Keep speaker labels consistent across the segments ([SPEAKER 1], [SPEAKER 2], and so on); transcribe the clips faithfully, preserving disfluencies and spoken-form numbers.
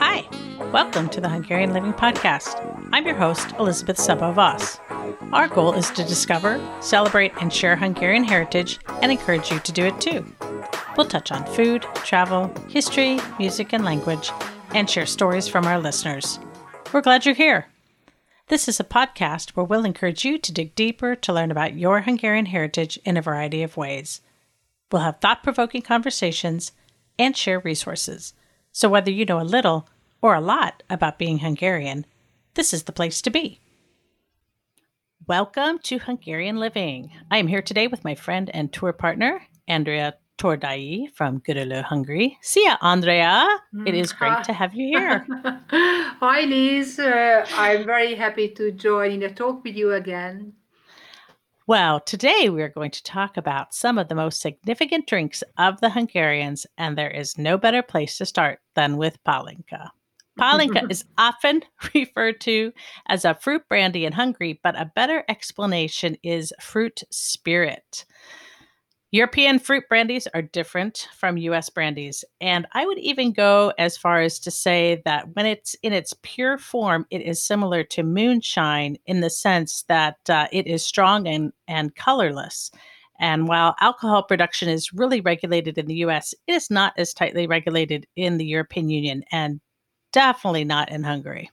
[SPEAKER 1] Hi, welcome to the Hungarian Living Podcast. I'm your host, Elizabeth Sabo-Voss. Our goal is to discover, celebrate, and share Hungarian heritage and encourage you to do it too. We'll touch on food, travel, history, music, and language, and share stories from our listeners. We're glad you're here. This is a podcast where we'll encourage you to dig deeper to learn about your Hungarian heritage in a variety of ways. We'll have thought-provoking conversations and share resources. So whether you know a little or a lot about being Hungarian, this is the place to be. Welcome to Hungarian Living. I am here today with my friend and tour partner, Andrea Tordai from Görülő, Hungary. See ya, Andrea. Mm, it is great
[SPEAKER 2] hi.
[SPEAKER 1] to have you here.
[SPEAKER 2] Hi, Liz. Uh, I'm very happy to join in a talk with you again.
[SPEAKER 1] Well, today we are going to talk about some of the most significant drinks of the Hungarians, and there is no better place to start than with Pálinka. Pálinka is often referred to as a fruit brandy in Hungary, but a better explanation is fruit spirit. European fruit brandies are different from U S brandies, and I would even go as far as to say that when it's in its pure form, it is similar to moonshine in the sense that uh, it is strong and, and colorless. And while alcohol production is really regulated in the U S, it is not as tightly regulated in the European Union and definitely not in Hungary.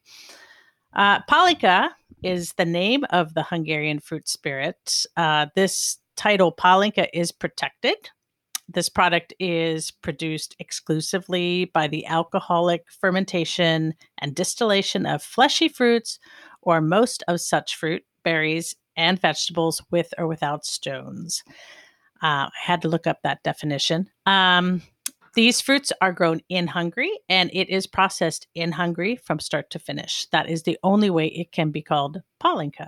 [SPEAKER 1] Uh, Pálinka is the name of the Hungarian fruit spirit. Uh, this title, Pálinka, is protected. This product is produced exclusively by the alcoholic fermentation and distillation of fleshy fruits or most of such fruit, berries, and vegetables with or without stones. Uh, I had to look up that definition. Um, These fruits are grown in Hungary, and it is processed in Hungary from start to finish. That is the only way it can be called Pálinka.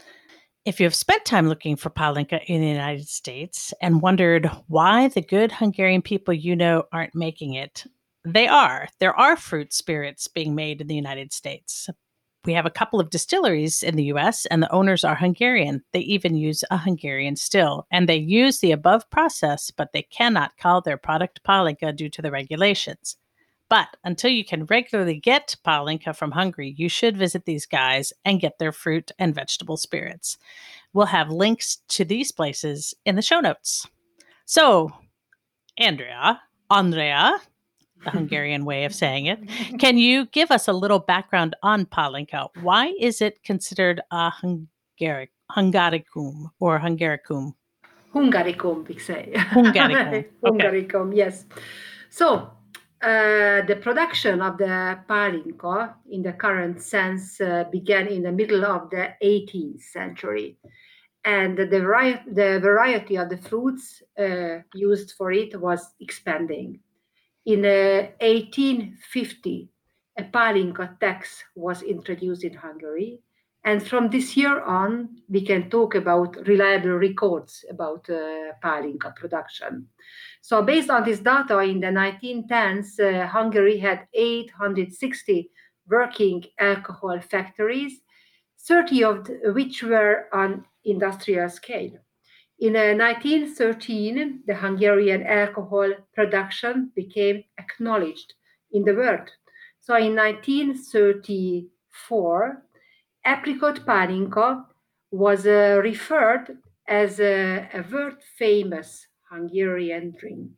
[SPEAKER 1] If you have spent time looking for Pálinka in the United States and wondered why the good Hungarian people you know aren't making it, they are. There are fruit spirits being made in the United States. We have a couple of distilleries in the U S, and the owners are Hungarian. They even use a Hungarian still, and they use the above process, but they cannot call their product Pálinka due to the regulations. But until you can regularly get Pálinka from Hungary, you should visit these guys and get their fruit and vegetable spirits. We'll have links to these places in the show notes. So, Andrea, Andrea, the Hungarian way of saying it, can you give us a little background on Pálinka? Why is it considered a Hungaric, Hungaricum or Hungaricum?
[SPEAKER 2] Hungaricum, we say.
[SPEAKER 1] Hungaricum.
[SPEAKER 2] Hungaricum, okay. Yes. So, uh, the production of the Pálinka in the current sense uh, began in the middle of the eighteenth century. And the, vari- the variety of the fruits uh, used for it was expanding. In uh, eighteen fifty, a Pálinka tax was introduced in Hungary. And from this year on, we can talk about reliable records about uh, Pálinka production. So based on this data, in the nineteen tens, uh, Hungary had eight hundred sixty working alcohol factories, thirty of which were on industrial scale. In uh, nineteen thirteen, the Hungarian alcohol production became acknowledged in the world. So in nineteen thirty-four, apricot Pálinka was uh, referred as a, a world famous Hungarian drink.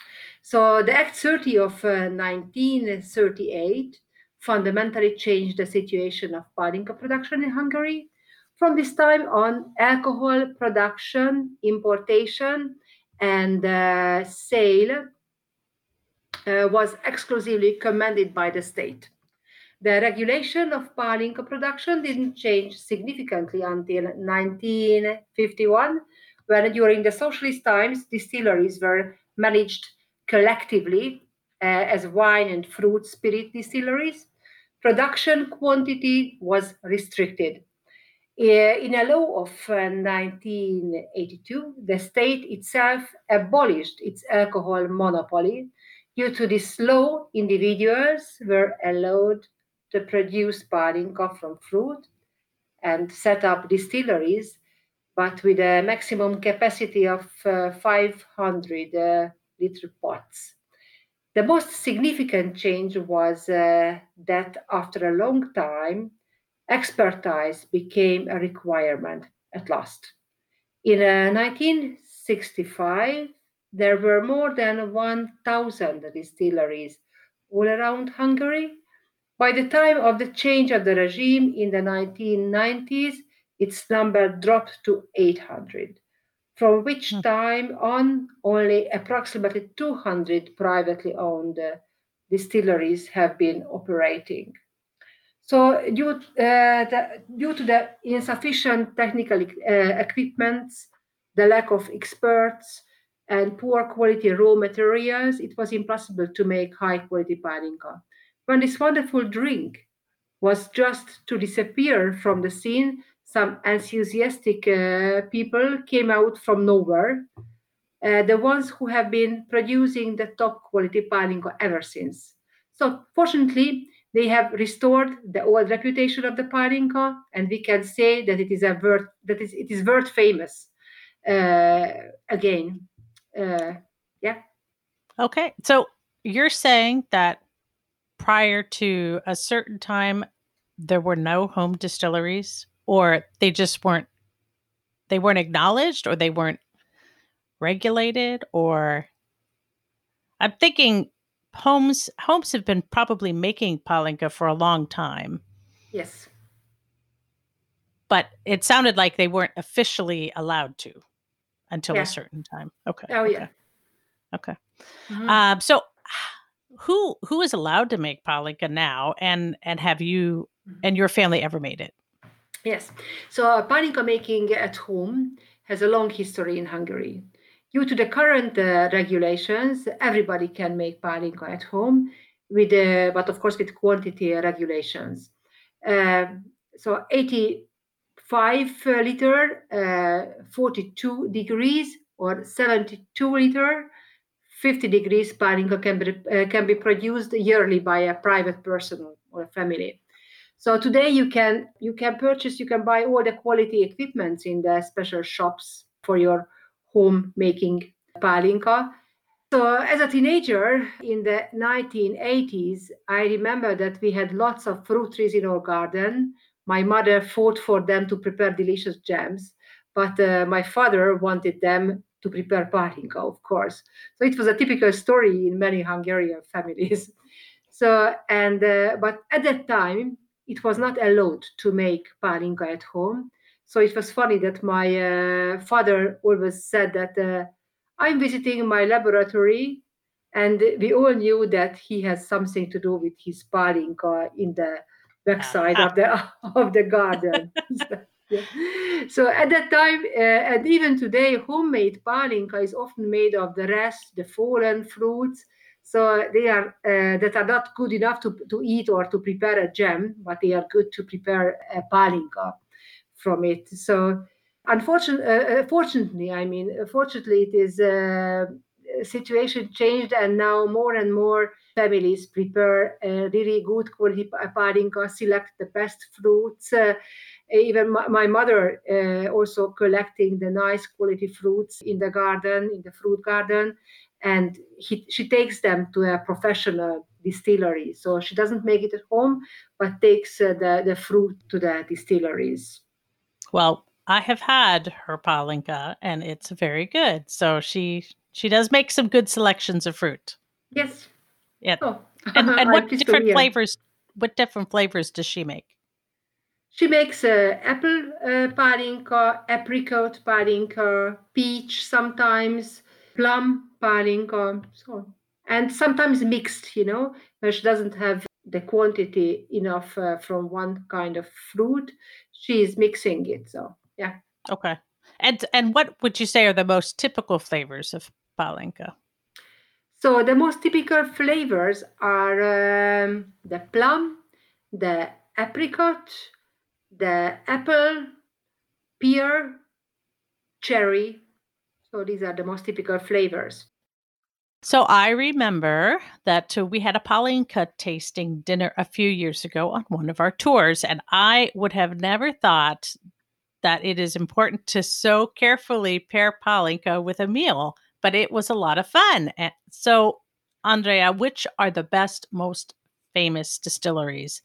[SPEAKER 2] So the Act thirty of uh, nineteen thirty-eight fundamentally changed the situation of Pálinka production in Hungary. From this time on, alcohol production, importation, and uh, sale uh, was exclusively commanded by the state. The regulation of Pálinka production didn't change significantly until nineteen fifty-one, when during the socialist times, distilleries were managed collectively uh, as wine and fruit spirit distilleries. Production quantity was restricted. Uh, In a law of uh, nineteen eighty-two, the state itself abolished its alcohol monopoly. Due to this law, individuals were allowed to produce Pálinka from fruit and set up distilleries, but with a maximum capacity of uh, five hundred uh, liter pots. The most significant change was uh, that after a long time, expertise became a requirement at last. In uh, nineteen sixty-five, there were more than one thousand distilleries all around Hungary. By the time of the change of the regime in the nineteen nineties, its number dropped to eight hundred, from which time on, only approximately two hundred privately owned uh, distilleries have been operating. So, due, uh, the, due to the insufficient technical uh, equipment, the lack of experts, and poor quality raw materials, it was impossible to make high quality palinka. When this wonderful drink was just to disappear from the scene, some enthusiastic uh, people came out from nowhere, uh, the ones who have been producing the top quality palinka ever since. So, fortunately, they have restored the old reputation of the palinka, and we can say that it is a world that is it is world famous uh, again. Uh, yeah.
[SPEAKER 1] Okay. So you're saying that prior to a certain time, there were no home distilleries, or they just weren't, they weren't acknowledged, or they weren't regulated, or I'm thinking homes homes have been probably making palinka for a long time,
[SPEAKER 2] Yes.
[SPEAKER 1] but it sounded like they weren't officially allowed to until a
[SPEAKER 2] Yeah.
[SPEAKER 1] certain time. Okay.
[SPEAKER 2] Oh,
[SPEAKER 1] okay.
[SPEAKER 2] yeah.
[SPEAKER 1] Okay.
[SPEAKER 2] Mhm.
[SPEAKER 1] Um, so who who is allowed to make palinka now, and and have you and your family ever made it?
[SPEAKER 2] Yes. So uh, palinka making at home has a long history in Hungary. Due to the current uh, regulations, everybody can make palinka at home, with, uh, but of course with quantity regulations. Uh, so eighty-five liter, uh, forty-two degrees, or seventy-two liter, fifty degrees palinka can be, uh, can be produced yearly by a private person or a family. So today you can you can purchase, you can buy all the quality equipment in the special shops for your home making palinka. So as a teenager in the nineteen eighties, I remember that we had lots of fruit trees in our garden. My mother fought for them to prepare delicious jams, but uh, my father wanted them to prepare palinka, of course. So it was a typical story in many Hungarian families. So and uh, but at that time it was not allowed to make palinka at home. So it was funny that my uh, father always said that uh, I'm visiting my laboratory, and we all knew that he has something to do with his palinka in the backside
[SPEAKER 1] Uh-huh.
[SPEAKER 2] of the of the garden. So, yeah. So at that time, uh, and even today, homemade palinka is often made of the rest, the fallen fruits. So they are uh, that are not good enough to, to eat or to prepare a jam, but they are good to prepare a palinka from it. So unfortunately, uh, fortunately, I mean, fortunately, it is uh, situation changed, and now more and more families prepare uh, really good quality palinka, select the best fruits. Uh, even my, my mother uh, also collecting the nice quality fruits in the garden, in the fruit garden, and he, she takes them to a professional distillery. So she doesn't make it at home, but takes uh, the, the fruit to the distilleries.
[SPEAKER 1] Well, I have had her palinka, and it's very good. So she she does make some good selections of fruit.
[SPEAKER 2] Yes.
[SPEAKER 1] Yeah.
[SPEAKER 2] Oh,
[SPEAKER 1] And and
[SPEAKER 2] I'm
[SPEAKER 1] what
[SPEAKER 2] pleased to
[SPEAKER 1] different
[SPEAKER 2] hear.
[SPEAKER 1] flavors what different flavors does she make?
[SPEAKER 2] She makes uh, apple uh, palinka, apricot palinka, peach sometimes, plum palinka, so and sometimes mixed, you know, where she doesn't have the quantity enough uh, from one kind of fruit. She is mixing it. So yeah.
[SPEAKER 1] Okay. And and what would you say are the most typical flavors of palinka?
[SPEAKER 2] So the most typical flavors are um, the plum, the apricot, the apple, pear, cherry. So these are the most typical flavors.
[SPEAKER 1] So I remember that uh, we had a palinka tasting dinner a few years ago on one of our tours, and I would have never thought that it is important to so carefully pair palinka with a meal, but it was a lot of fun. And so Andrea, which are the best, most famous distilleries?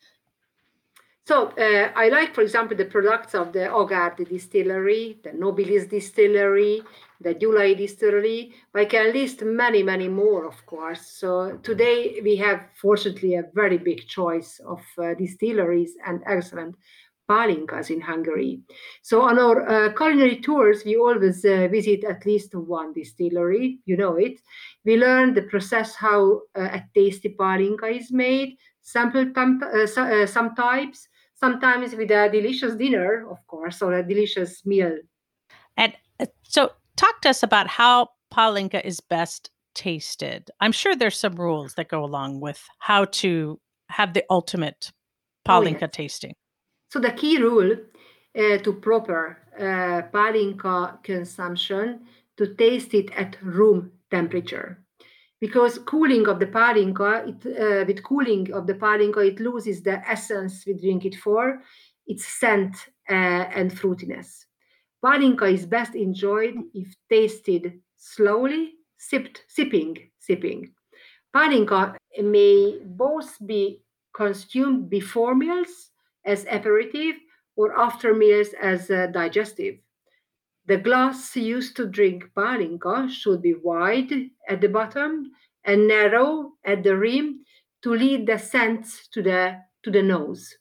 [SPEAKER 2] So uh, I like, for example, the products of the Hogarth distillery, the Nobilis distillery, the Dulai distillery. I can list many, many more, of course. So today we have, fortunately, a very big choice of uh, distilleries and excellent palinkas in Hungary. So on our uh, culinary tours, we always uh, visit at least one distillery. You know it. We learn the process, how uh, a tasty palinka is made, sample tam- uh, so, uh, some types, sometimes with a delicious dinner, of course, or a delicious meal.
[SPEAKER 1] And uh, so talk to us about how palinka is best tasted. I'm sure there's some rules that go along with how to have the ultimate
[SPEAKER 2] Oh,
[SPEAKER 1] palinka
[SPEAKER 2] yes.
[SPEAKER 1] tasting.
[SPEAKER 2] So the key rule uh, to proper uh, palinka consumption, to taste it at room temperature. Because cooling of the palinka, it, uh, with cooling of the palinka, it loses the essence we drink it for, its scent uh, and fruitiness. Palinka is best enjoyed if tasted slowly, sipped, sipping, sipping. Palinka may both be consumed before meals as aperitif or after meals as uh, digestive. The glass used to drink palinka should be wide at the bottom and narrow at the rim to lead the scents to the, to the nose.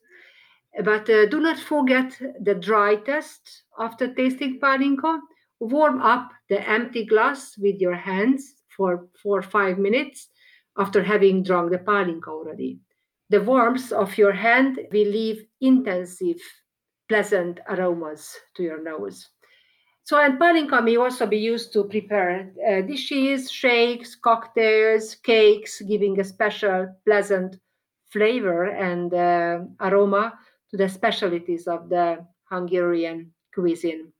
[SPEAKER 2] But uh, do not forget the dry test after tasting palinka. Warm up the empty glass with your hands for four or five minutes after having drunk the palinka already. The warmth of your hand will leave intensive, pleasant aromas to your nose. So, and palinka may also be used to prepare uh, dishes, shakes, cocktails, cakes, giving a special pleasant flavor and uh, aroma to the specialties of the Hungarian cuisine.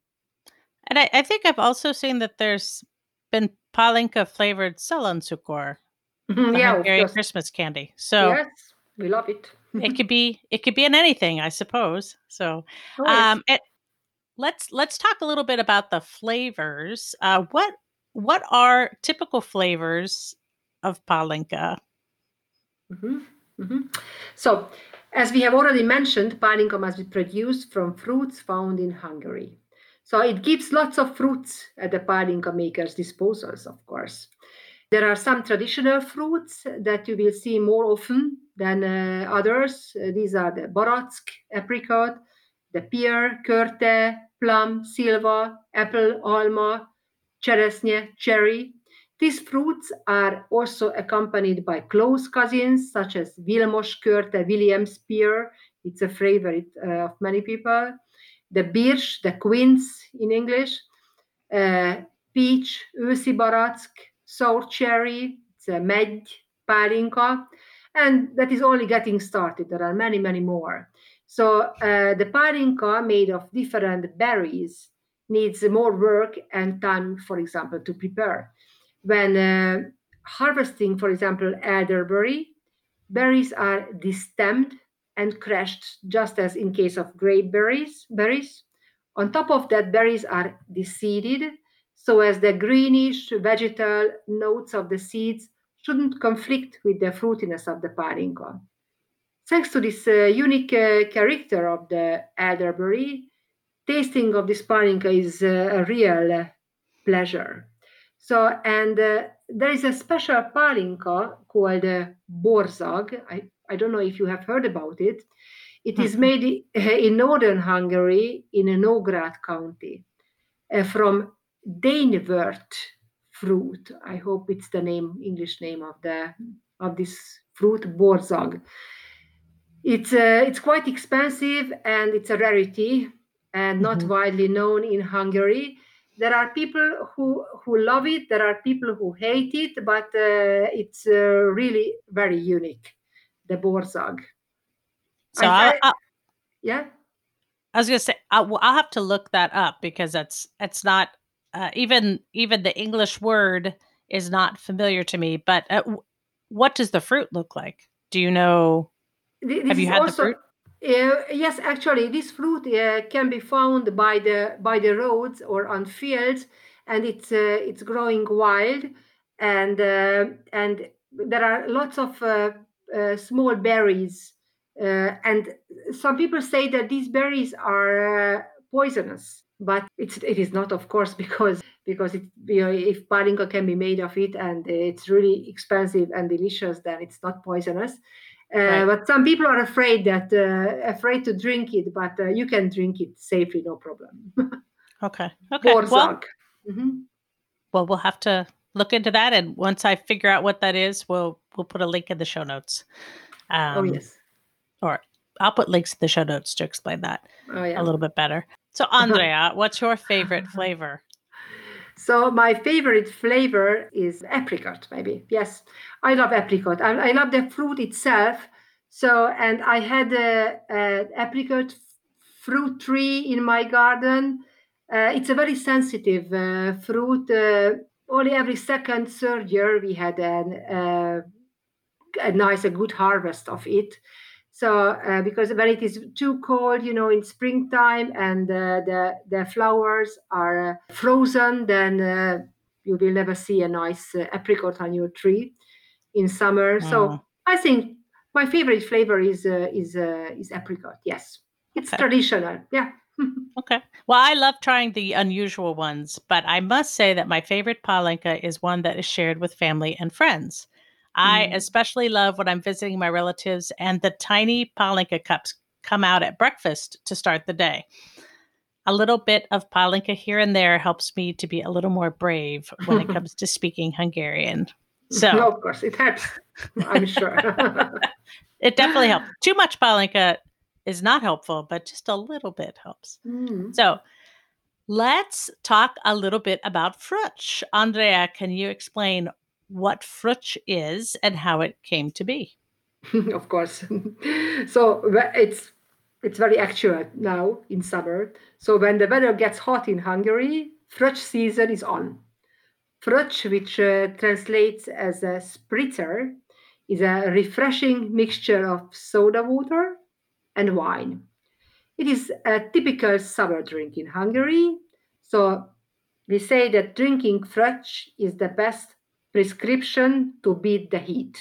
[SPEAKER 1] And I, I think I've also seen that there's been palinka flavored szaloncukkor, the
[SPEAKER 2] Yeah, of
[SPEAKER 1] Hungarian
[SPEAKER 2] course.
[SPEAKER 1] Christmas candy. So
[SPEAKER 2] Yes, we love it.
[SPEAKER 1] it could be it could be in anything, I suppose. So
[SPEAKER 2] Oh, yes.
[SPEAKER 1] um it, let's let's talk a little bit about the flavors. Uh what what are typical flavors of palinka?
[SPEAKER 2] Mhm, mhm. So, as we have already mentioned, palinka must be produced from fruits found in Hungary. So it gives lots of fruits at the palinka maker's disposals, of course. There are some traditional fruits that you will see more often than uh, others. Uh, these are the barack, apricot, the pear, körte, plum, silva, apple, alma, chereshnya, cherry. These fruits are also accompanied by close cousins such as Vilmos körte, Williams pear. It's a favorite uh, of many people. The birch, the quince in English, uh, peach, őszi barack, sour cherry, it's a megy, pálinka, and that is only getting started. There are many, many more. So uh, the pálinka made of different berries needs more work and time, for example, to prepare. When uh, harvesting, for example, elderberry, berries are destemmed and crushed, just as in case of grape berries. berries. On top of that, berries are deseeded, so as the greenish vegetal notes of the seeds shouldn't conflict with the fruitiness of the palinka. Thanks to this uh, unique uh, character of the elderberry, tasting of this palinka is uh, a real uh, pleasure. So, and uh, there is a special palinka called uh, borzag. I, I don't know if you have heard about it. It is made in northern Hungary in Nógrád County uh, from Danevert fruit. I hope it's the name, English name of the of this fruit, borzag. It's uh, it's quite expensive and it's a rarity and not
[SPEAKER 1] Mhm.
[SPEAKER 2] widely known in Hungary. There are people who who love it. There are people who hate it, but uh, it's uh, really very unique. The borzag.
[SPEAKER 1] So
[SPEAKER 2] I,
[SPEAKER 1] I'll,
[SPEAKER 2] I
[SPEAKER 1] I'll
[SPEAKER 2] yeah.
[SPEAKER 1] I was gonna say I'll, well, I'll have to look that up because that's it's not uh, even even the English word is not familiar to me. But uh, w- what does the fruit look like? Do you know?
[SPEAKER 2] This
[SPEAKER 1] Have you
[SPEAKER 2] is
[SPEAKER 1] had the
[SPEAKER 2] also
[SPEAKER 1] fruit?
[SPEAKER 2] uh, yes, actually, this fruit uh, can be found by the by the roads or on fields, and it's uh, it's growing wild, and uh, and there are lots of uh, uh, small berries, uh, and some people say that these berries are uh, poisonous, but it's it is not, of course, because because it, you know, if palinka can be made of it and it's really expensive and delicious, then it's not poisonous. Uh,
[SPEAKER 1] Right.
[SPEAKER 2] But some people are afraid that uh, afraid to drink it, but uh, you can drink it safely, no problem.
[SPEAKER 1] Okay. Okay. Well,
[SPEAKER 2] Borzag. Mhm.
[SPEAKER 1] well, we'll have to look into that, and once I figure out what that is, we'll we'll put a link in the show notes.
[SPEAKER 2] Oh,
[SPEAKER 1] Um,
[SPEAKER 2] yes.
[SPEAKER 1] or I'll put links in the show notes to explain that
[SPEAKER 2] Oh,
[SPEAKER 1] a
[SPEAKER 2] yeah.
[SPEAKER 1] little bit better. So, Andrea, what's your favorite flavor?
[SPEAKER 2] So my favorite flavor is apricot, maybe. Yes, I love apricot. I, I love the fruit itself. So, and I had a, a apricot f- fruit tree in my garden. Uh, it's a very sensitive uh, fruit. Uh, only every second, third year, we had an, uh, a nice, a good harvest of it. So, uh, because when it is too cold, you know, in springtime and uh, the the flowers are uh, frozen, then uh, you will never see a nice uh, apricot on your tree in summer.
[SPEAKER 1] Mm,
[SPEAKER 2] So, I think my favorite flavor is uh, is uh, is apricot. Yes, it's
[SPEAKER 1] okay.
[SPEAKER 2] traditional. Yeah.
[SPEAKER 1] Okay. Well, I love trying the unusual ones, but I must say that my favorite palinka is one that is shared with family and friends. I
[SPEAKER 2] Mm.
[SPEAKER 1] especially love when I'm visiting my relatives and the tiny palinka cups come out at breakfast to start the day. A little bit of palinka here and there helps me to be a little more brave when it comes to speaking Hungarian. So
[SPEAKER 2] Of course, it helps. I'm sure.
[SPEAKER 1] it definitely helps. Too much palinka is not helpful, but just a little bit helps.
[SPEAKER 2] Mm.
[SPEAKER 1] So let's talk a little bit about Frutsch. Andrea, can you explain what Frutsch is and how it came to be?
[SPEAKER 2] Of course. So wh- it's it's very actual now in summer. So when the weather gets hot in Hungary, Fröccs season is on. Fröccs, which uh, translates as a spritzer, is a refreshing mixture of soda water and wine. It is a typical summer drink in Hungary. So we say that drinking Fröccs is the best prescription to beat the heat.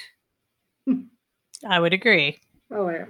[SPEAKER 1] I would agree.
[SPEAKER 2] Oh, yeah.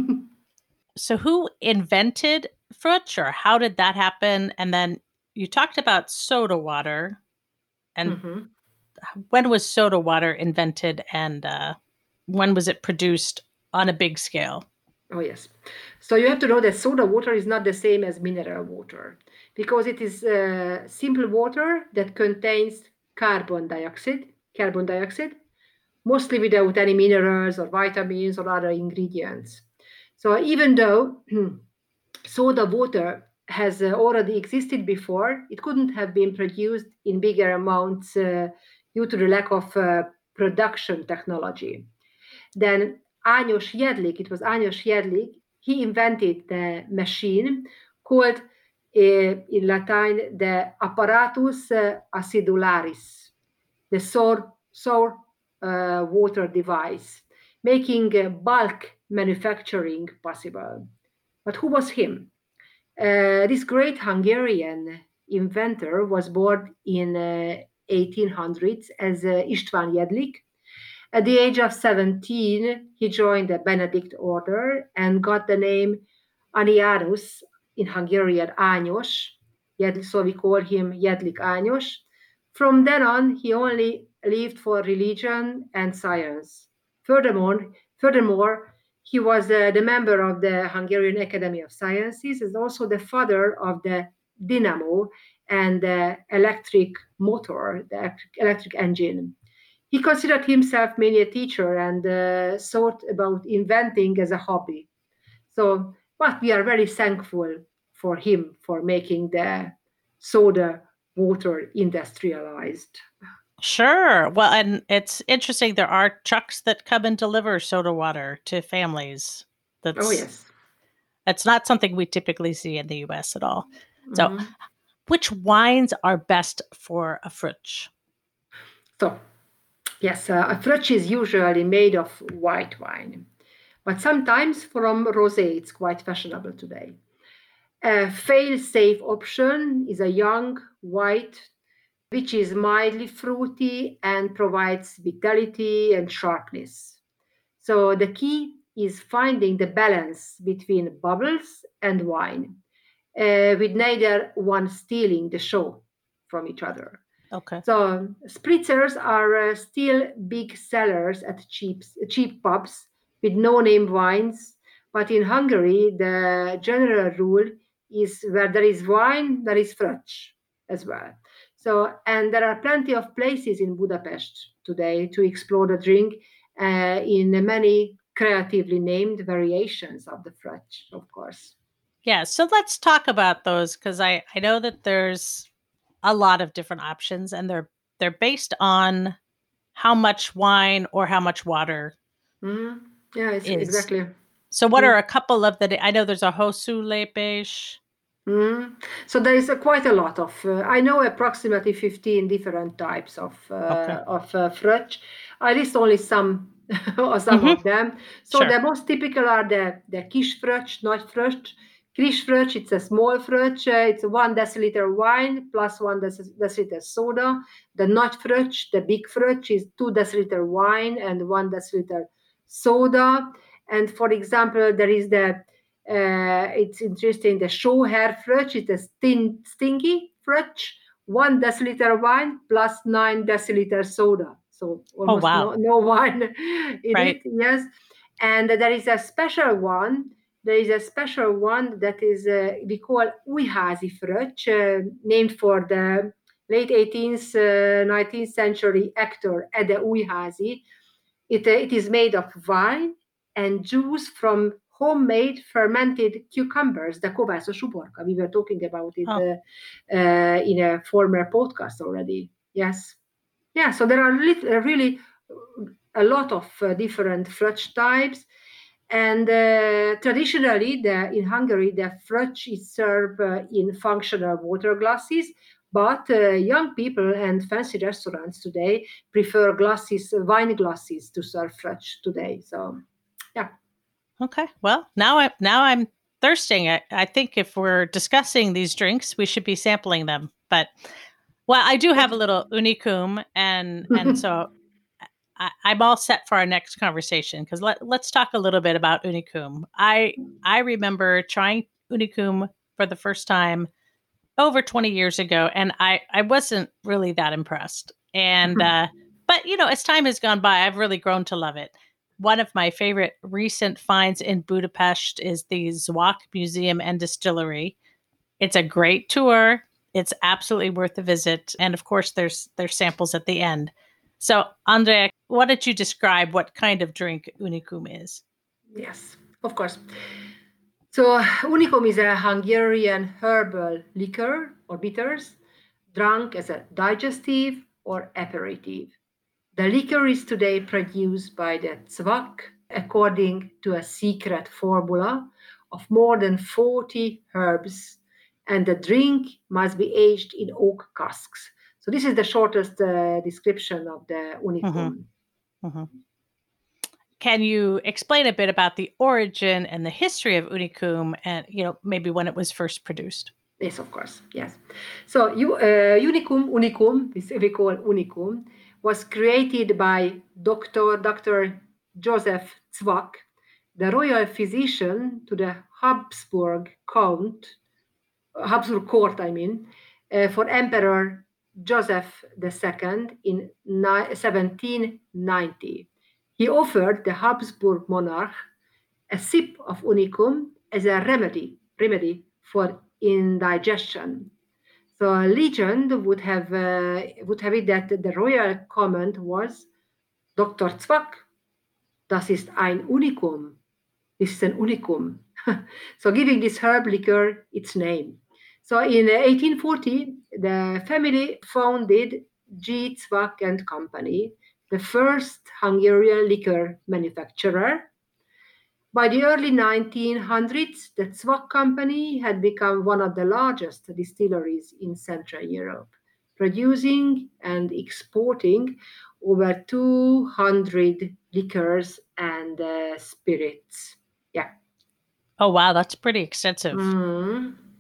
[SPEAKER 1] So, who invented Frutsch, or how did that happen? And then you talked about soda water. And
[SPEAKER 2] Mhm.
[SPEAKER 1] when was soda water invented, and uh, when was it produced on a big scale?
[SPEAKER 2] Oh, yes. So you have to know that soda water is not the same as mineral water because it is uh, simple water that contains carbon dioxide, carbon dioxide, mostly without any minerals or vitamins or other ingredients. So even though soda water has uh, already existed before, it couldn't have been produced in bigger amounts uh, due to the lack of uh, production technology. Then Ányos Jedlik, it was Ányos Jedlik, he invented the machine called uh, in Latin the apparatus uh, acidularis, the sour, sour uh, water device, making uh, bulk manufacturing possible. But who was him? Uh, this great Hungarian inventor was born in uh, eighteen hundreds as uh, István Jedlik. At the age of seventeen, he joined the Benedict order and got the name Anianus, in Hungarian Ányos, so we call him Jedlik Ányos. From then on, he only lived for religion and science. Furthermore, furthermore he was uh, the member of the Hungarian Academy of Sciences and also the father of the dynamo and the electric motor, the electric engine. He considered himself mainly a teacher and uh, thought about inventing as a hobby. So, but we are very thankful for him for making the soda water industrialized.
[SPEAKER 1] Sure. Well, and it's interesting. There are trucks that come and deliver soda water to families.
[SPEAKER 2] Oh,
[SPEAKER 1] That's
[SPEAKER 2] yes.
[SPEAKER 1] that's not something we typically see in the U S at all. So,
[SPEAKER 2] Mhm.
[SPEAKER 1] which wines are best for a Frutsch?
[SPEAKER 2] So, yes, uh, a Fröccs is usually made of white wine, but sometimes from rosé. It's quite fashionable today. A fail-safe option is a young, white, which is mildly fruity and provides vitality and sharpness. So the key is finding the balance between bubbles and wine, uh, with neither one stealing the show from each other.
[SPEAKER 1] Okay.
[SPEAKER 2] So spritzers are uh, still big sellers at cheap cheap pubs with no-name wines, but in Hungary the general rule is where there is wine, there is fröccs as well. So and there are plenty of places in Budapest today to explore the drink uh, in many creatively named variations of the fröccs, of course.
[SPEAKER 1] Yeah, so let's talk about those because I I know that there's a lot of different options, and they're they're based on how much wine or how much water
[SPEAKER 2] Mm-hmm. Yeah, it's
[SPEAKER 1] is.
[SPEAKER 2] exactly.
[SPEAKER 1] So what
[SPEAKER 2] Mm-hmm.
[SPEAKER 1] are a couple of the I know there's a Hosszú lépés.
[SPEAKER 2] Mm. So there is uh, quite a lot of. Uh, I know approximately fifteen different types of
[SPEAKER 1] Okay.
[SPEAKER 2] uh, of uh, fröccs. I list only some or some
[SPEAKER 1] Mm-hmm.
[SPEAKER 2] of them. So
[SPEAKER 1] Sure.
[SPEAKER 2] the most typical are the the kis fröccs, nagy fröccs. Kis fröccs, it's a small fröccs. Uh, it's one deciliter wine plus one dec- deciliter soda. The nagy fröccs, the big fröccs, is two deciliter wine and one deciliter soda. And for example, there is the uh, it's interesting. The Schauher fröccs is a stin- stingy fröccs, one deciliter wine plus nine deciliter soda. So
[SPEAKER 1] Oh,
[SPEAKER 2] almost
[SPEAKER 1] wow.
[SPEAKER 2] no, no wine in
[SPEAKER 1] Right.
[SPEAKER 2] it. Yes, and there is a special one. There is a special one that is uh, we call Újházi fröccs, uh, named for the late eighteenth, uh, nineteenth century actor Ede Újházi. It, uh, it is made of wine and juice from homemade fermented cucumbers, the kovászos uborka. We were talking about it
[SPEAKER 1] Oh.
[SPEAKER 2] uh, uh, in a former podcast already. Yes. Yeah, so there are lit- uh, really a lot of uh, different fröccs types. And uh, traditionally, the, in Hungary, the fröccs is served uh, in functional water glasses, but uh, young people and fancy restaurants today prefer glasses, wine glasses, to serve fröccs today. So, yeah.
[SPEAKER 1] Okay. Well, now I now I'm thirsting. I, I think if we're discussing these drinks, we should be sampling them. But well, I do have a little unicum, and and so I, I'm all set for our next conversation because let let's talk a little bit about unicum. I I remember trying unicum for the first time over twenty years ago, and I I wasn't really that impressed. And uh, but you know, as time has gone by, I've really grown to love it. One of my favorite recent finds in Budapest is the Zwak Museum and Distillery. It's a great tour. It's absolutely worth a visit, and of course, there's there's samples at the end. So, Andrea, why don't you describe what kind of drink unicum is?
[SPEAKER 2] Yes, of course. So, unicum is a Hungarian herbal liquor or bitters drunk as a digestive or aperitif. The liquor is today produced by the Zvak according to a secret formula of more than forty herbs, and the drink must be aged in oak casks. So, this is the shortest uh, description of the
[SPEAKER 1] Mm-hmm.
[SPEAKER 2] unicum.
[SPEAKER 1] Mm-hmm. Can you explain a bit about the origin and the history of unicum and, you know, maybe when it was first produced?
[SPEAKER 2] Yes, of course. Yes. So you, uh, unicum, unicum, this we call unicum, was created by Doctor Doctor Joseph Zwak, the royal physician to the Habsburg Count, Habsburg court, I mean, uh, for Emperor Joseph the Second in seventeen ninety. He offered the Habsburg monarch a sip of unicum as a remedy remedy for indigestion. So a legend would have uh, would have it that the royal comment was Doctor Zwack, das ist ein Unicum. This is an unicum. So giving this herb liquor its name. So in eighteen forty, the family founded G. Zwack and Company, the first Hungarian liquor manufacturer. By the early nineteen hundreds, the Zwack Company had become one of the largest distilleries in Central Europe, producing and exporting over two hundred liquors and uh, spirits. Yeah.
[SPEAKER 1] Oh, wow, that's pretty extensive.
[SPEAKER 2] Mm.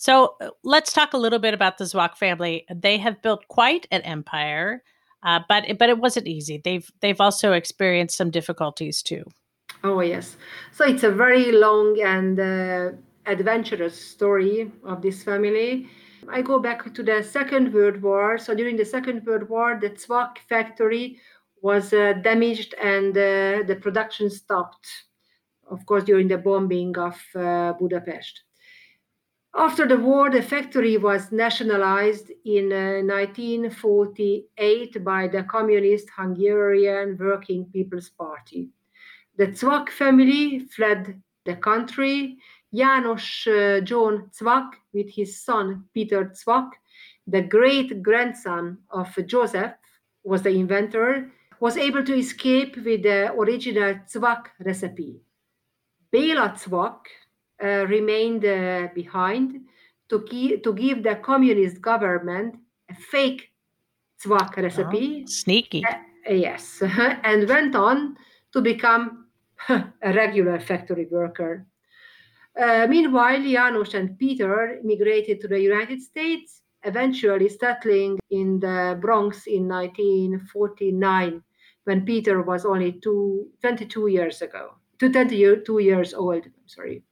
[SPEAKER 1] So uh, let's talk a little bit about the Zwack family. They have built quite an empire, uh, but but it wasn't easy. They've they've also experienced some difficulties too.
[SPEAKER 2] Oh, yes. So it's a very long and uh, adventurous story of this family. I go back to the Second World War. So during the Second World War, the Zwack factory was uh, damaged and uh, the production stopped, of course, during the bombing of uh, Budapest. After the war, the factory was nationalized in uh, nineteen forty-eight by the Communist Hungarian Working People's Party. The Zwack family fled the country. János uh, John Zwack, with his son Peter Zwack, the great grandson of Joseph, was the inventor, was able to escape with the original Zwack recipe. Béla Zwack uh, remained uh, behind to, ki- to give the communist government a fake Zwack recipe.
[SPEAKER 1] Oh, sneaky.
[SPEAKER 2] Uh, yes, and went on to become a regular factory worker. Uh, meanwhile, János and Peter migrated to the United States, eventually settling in the Bronx in nineteen forty-nine, when Peter was only two, twenty-two years ago, twenty-two years old, I'm sorry.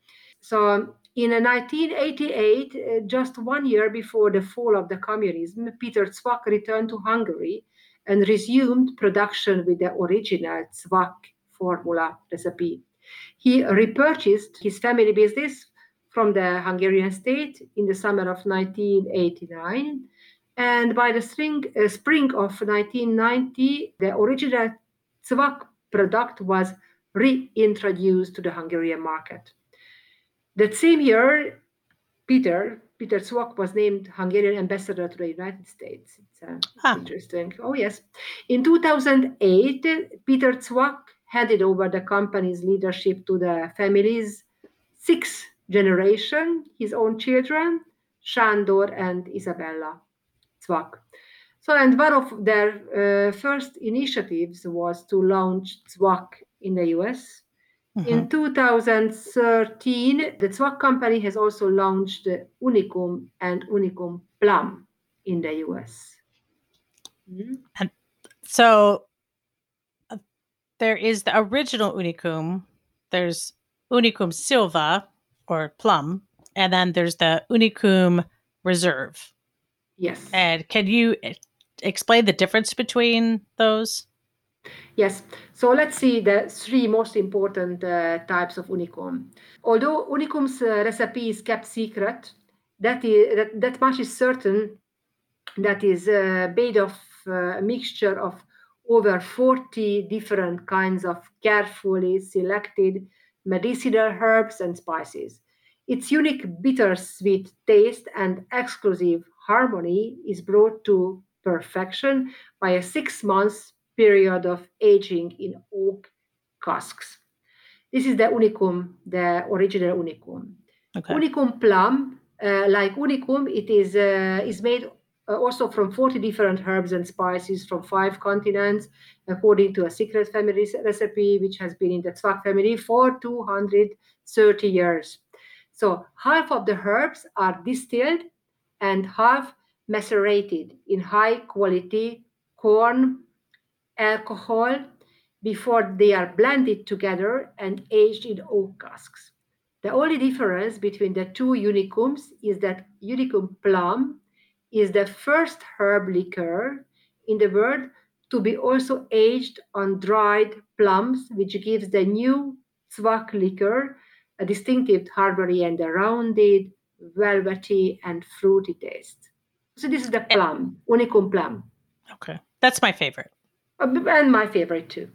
[SPEAKER 2] So in nineteen eighty-eight, uh, just one year before the fall of the communism, Peter Zwack returned to Hungary and resumed production with the original Zwack formula recipe. He repurchased his family business from the Hungarian state in the summer of nineteen eighty-nine. And by the spring, uh, spring of nineteen ninety, the original Zwack product was reintroduced to the Hungarian market. That same year, Peter, Peter Zwack was named Hungarian ambassador to the United States. It's uh, huh. interesting. Oh, yes. In two thousand eight, Peter Zwack handed over the company's leadership to the family's sixth generation, his own children, Sándor and Isabella Zwack. So, and one of their uh, first initiatives was to launch Zwack in the U S. Mm-hmm. In two thousand thirteen, the Zwack company has also launched Unicum and Unicum Plum in the U S.
[SPEAKER 1] Mm-hmm. And so uh, there is the original Unicum, there's Unicum Silva or Plum, and then there's the Unicum Reserve.
[SPEAKER 2] Yes.
[SPEAKER 1] And can you explain the difference between those?
[SPEAKER 2] Yes. So let's see the three most important uh, types of Unicum. Although Unicum's uh, recipe is kept secret, that, is, that, that much is certain that is uh, made of uh, a mixture of over forty different kinds of carefully selected medicinal herbs and spices. Its unique bittersweet taste and exclusive harmony is brought to perfection by a six months period of aging in oak casks. This is the Unicum, the original Unicum. Okay. Unicum Plum, uh, like Unicum, it is uh, is made uh, also from forty different herbs and spices from five continents, according to a secret family recipe, which has been in the Zwack family for two hundred thirty years. So half of the herbs are distilled and half macerated in high quality corn alcohol before they are blended together and aged in oak casks. The only difference between the two Unicums is that Unicum Plum is the first herb liqueur in the world to be also aged on dried plums, which gives the new Zwack liqueur a distinctive harmony and a rounded, velvety, and fruity taste. So this is the plum, Unicum Plum.
[SPEAKER 1] Okay, that's my favorite.
[SPEAKER 2] And my favorite too.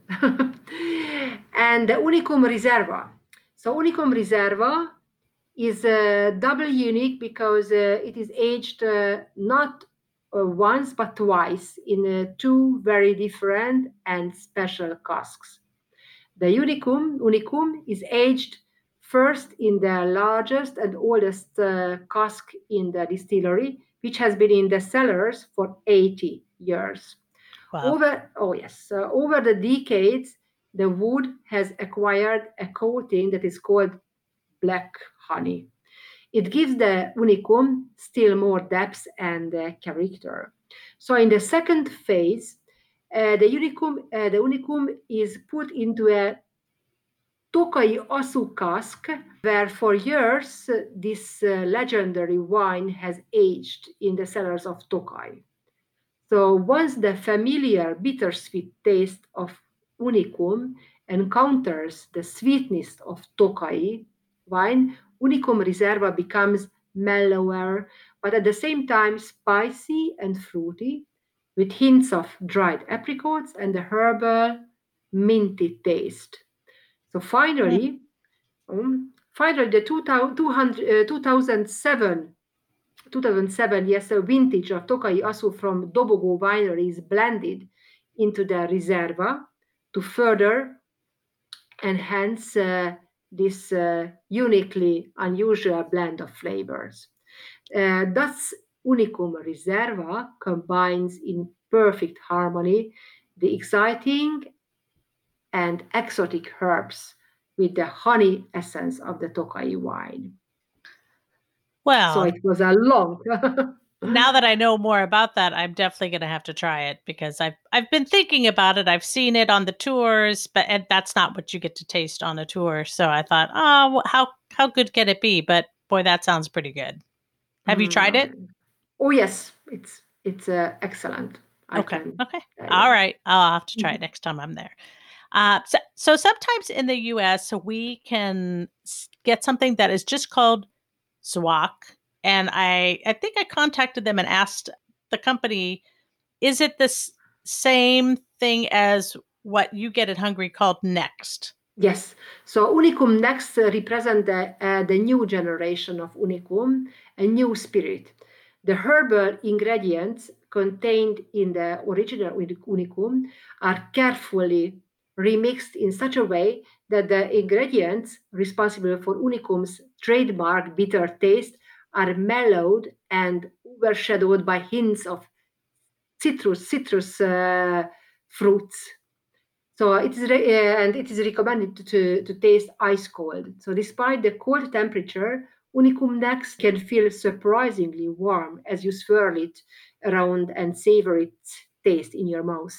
[SPEAKER 2] And the Unicum Reserva. So Unicum Reserva is uh, double unique because uh, it is aged uh, not uh, once but twice in uh, two very different and special casks. The Unicum, Unicum is aged first in the largest and oldest uh, cask in the distillery, which has been in the cellars for eighty years. Wow. Over, oh yes, uh, over the decades, the wood has acquired a coating that is called black honey. it gives the unicum still more depth and uh, character. So in the second phase, uh, the unicum, uh, the unicum is put into a Tokai Asu cask, where for years uh, this uh, legendary wine has aged in the cellars of Tokai. So once the familiar bittersweet taste of unicum encounters the sweetness of Tokai wine, Unicum Reserva becomes mellower, but at the same time spicy and fruity, with hints of dried apricots and the herbal, minty taste. So finally, um, finally, the two thousand seven two thousand seven, yes, a vintage of Tokai Asu from Dobogo Winery is blended into the Reserva to further enhance uh, this uh, uniquely unusual blend of flavors. Uh, thus, Unicum Reserva combines in perfect harmony the exciting and exotic herbs with the honey essence of the Tokai wine.
[SPEAKER 1] Well,
[SPEAKER 2] so it was a long.
[SPEAKER 1] Now that I know more about that, I'm definitely going to have to try it because I've I've been thinking about it. I've seen it on the tours, but and that's not what you get to taste on a tour. So I thought, oh, how how good can it be? But boy, that sounds pretty good. Have mm. you tried it?
[SPEAKER 2] Oh yes, it's it's uh, excellent.
[SPEAKER 1] I okay. Can, okay. Uh, All right. I'll have to try mm-hmm. it next time I'm there. Uh, so, so sometimes in the U S we can get something that is just called Zwak. And I, I think I contacted them and asked the company, is it the s- same thing as what you get at Hungary called Next?
[SPEAKER 2] Yes. So Unicum Next uh, represents the, uh, the new generation of Unicum, a new spirit. The herbal ingredients contained in the original Unicum are carefully remixed in such a way that the ingredients responsible for Unicum's trademark bitter taste are mellowed and overshadowed by hints of citrus, citrus uh, fruits. So it is re- uh, and it is recommended to, to taste ice cold. So despite the cold temperature, Unicum Next can feel surprisingly warm as you swirl it around and savor its taste in your mouth.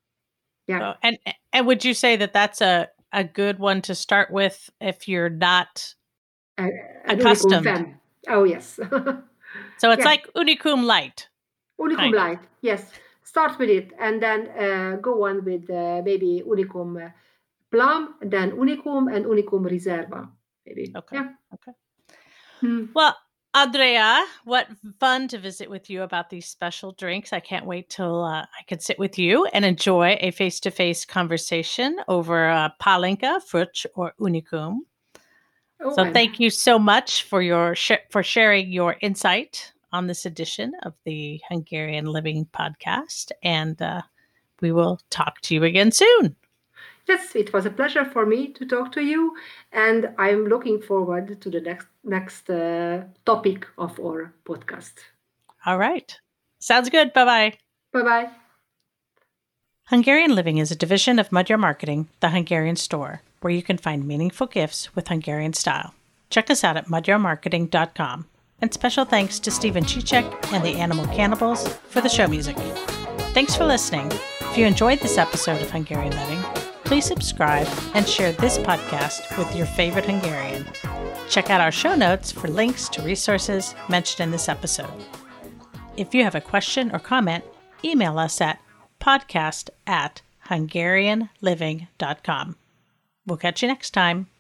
[SPEAKER 1] Yeah. Oh, and and would you say that that's a, a good one to start with if you're not uh, accustomed?
[SPEAKER 2] Oh, yes.
[SPEAKER 1] So it's yeah. like Unicum Light.
[SPEAKER 2] Unicum Light, of. Yes. Start with it and then uh, go on with uh, maybe Unicum uh, Plum, then Unicum and Unicum Reserva, maybe.
[SPEAKER 1] Okay.
[SPEAKER 2] Yeah.
[SPEAKER 1] Okay. Hmm. Well, Andrea, what fun to visit with you about these special drinks. I can't wait till uh, I can sit with you and enjoy a face-to-face conversation over uh, Pálinka, Fruch, or Unicum. Oh, so I'm... thank you so much for your sh- for sharing your insight on this edition of the Hungarian Living Podcast. And uh, we will talk to you again soon.
[SPEAKER 2] Yes, it was a pleasure for me to talk to you. And I'm looking forward to the next next uh, topic of our podcast.
[SPEAKER 1] All right. Sounds good. Bye-bye.
[SPEAKER 2] Bye-bye.
[SPEAKER 1] Hungarian Living is a division of Magyar Marketing, the Hungarian store, where you can find meaningful gifts with Hungarian style. Check us out at magyar marketing dot com. And special thanks to Stephen Chichek and the Animal Cannibals for the show music. Thanks for listening. If you enjoyed this episode of Hungarian Living, please subscribe and share this podcast with your favorite Hungarian. Check out our show notes for links to resources mentioned in this episode. If you have a question or comment, email us at podcast at hungarian living dot com. We'll catch you next time.